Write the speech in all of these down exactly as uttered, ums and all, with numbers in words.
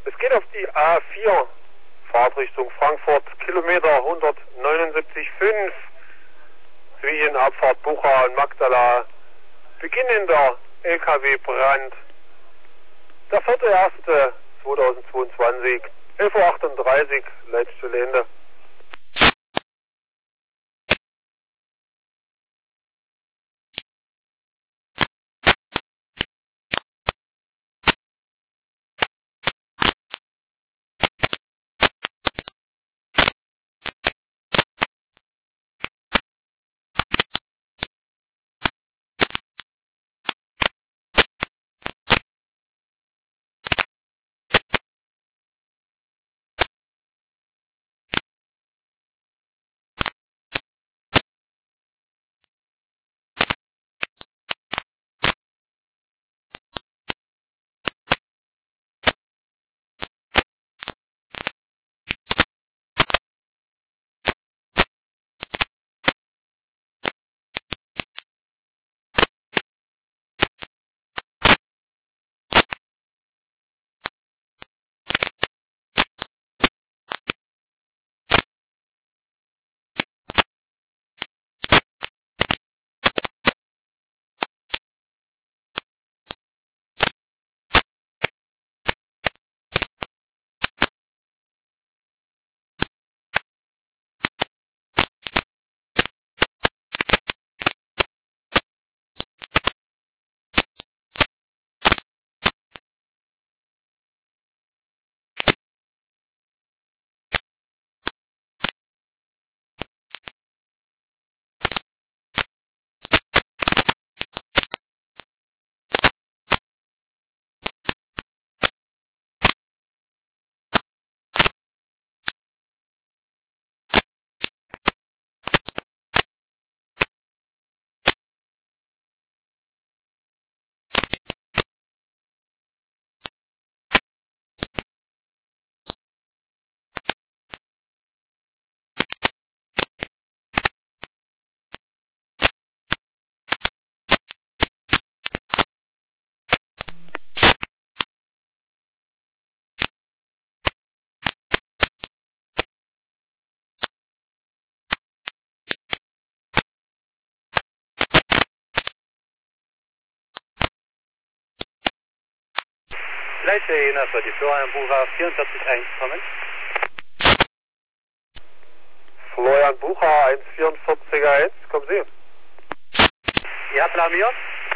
Es geht auf die A vier, Fahrtrichtung Frankfurt, Kilometer hundertneunundsiebzig Komma fünf, zwischen Abfahrt Bucha und Magdala, beginnender L K W-Brand. Der vierte erste zweitausendzweiundzwanzig, elf Uhr achtunddreißig, Leitstelle Ende. Leitstelle Jena für die Florian Bucher vierundvierzig Komma eins kommen. Florian Bucher eins vierundvierzig Komma eins, kommen Sie. Ja, blamiert.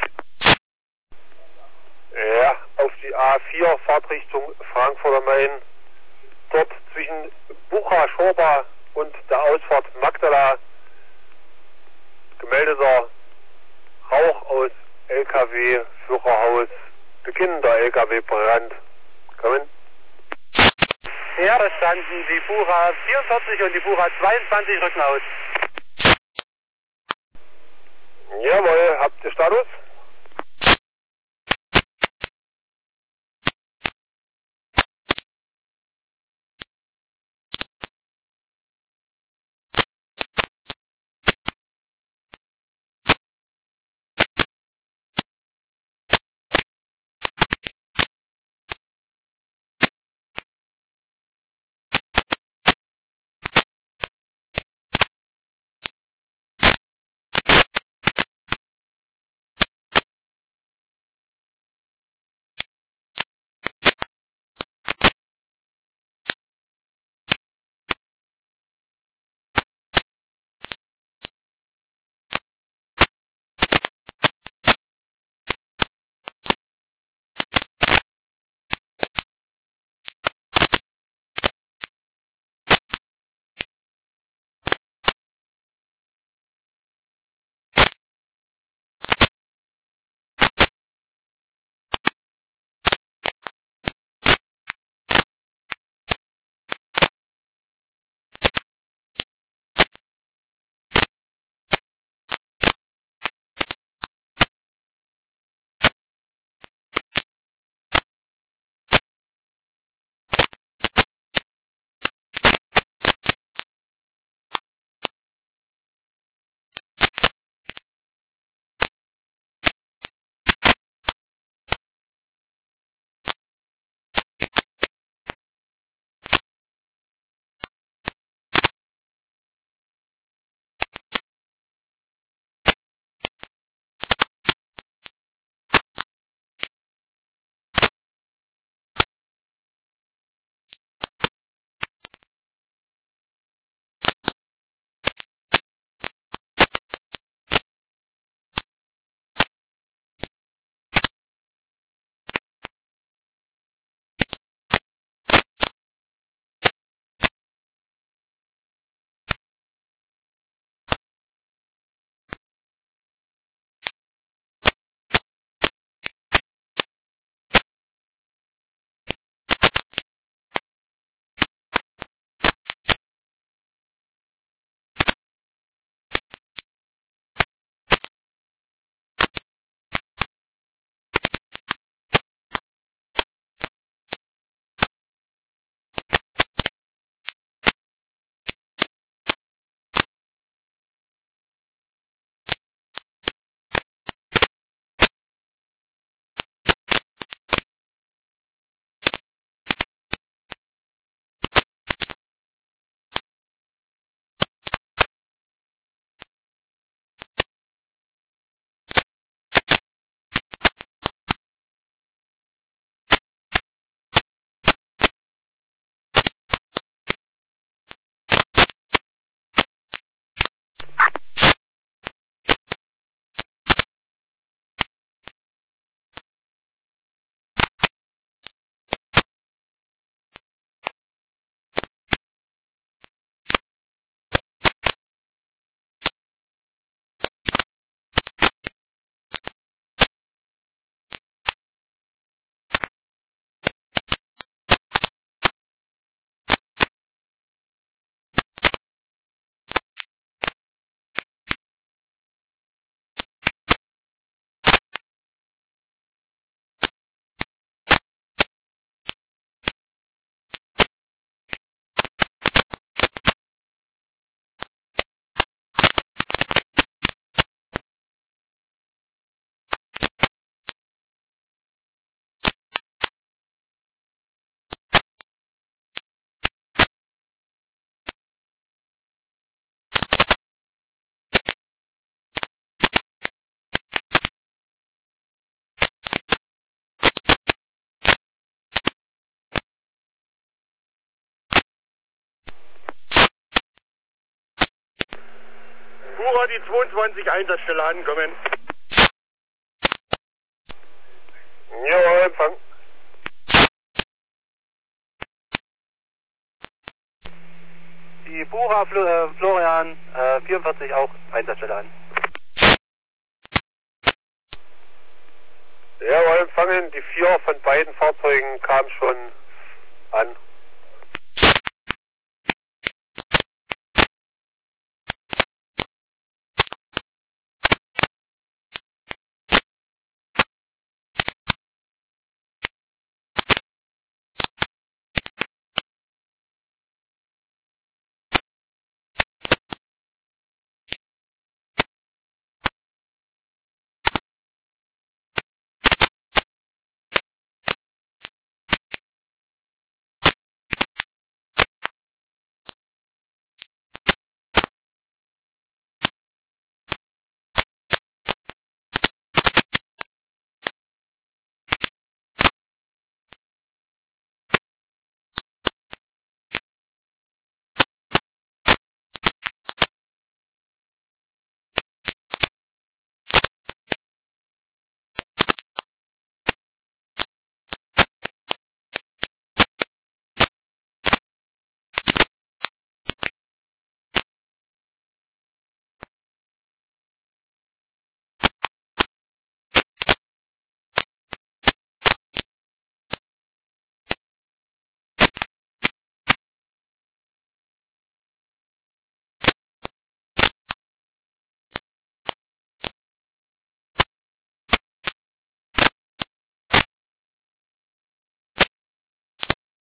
Ja, auf die A vier, Fahrtrichtung Frankfurt am Main. Dort zwischen Bucha, Schorba und der Ausfahrt Magdala gemeldeter Rauch aus L K W-Führerhaus. Beginnender L K W-Brand. Kommen. Ja, da standen die Bucher vierundvierzig und die Bucher zweiundzwanzig rücken aus. Jawohl, habt ihr Status? Bura die zweiundzwanzig Einsatzstelle ankommen. Jawohl, Empfang. Die Bura Fl äh, Florian äh, vierundvierzig auch Einsatzstelle an. Jawohl, empfangen. Die vier von beiden Fahrzeugen kam schon an.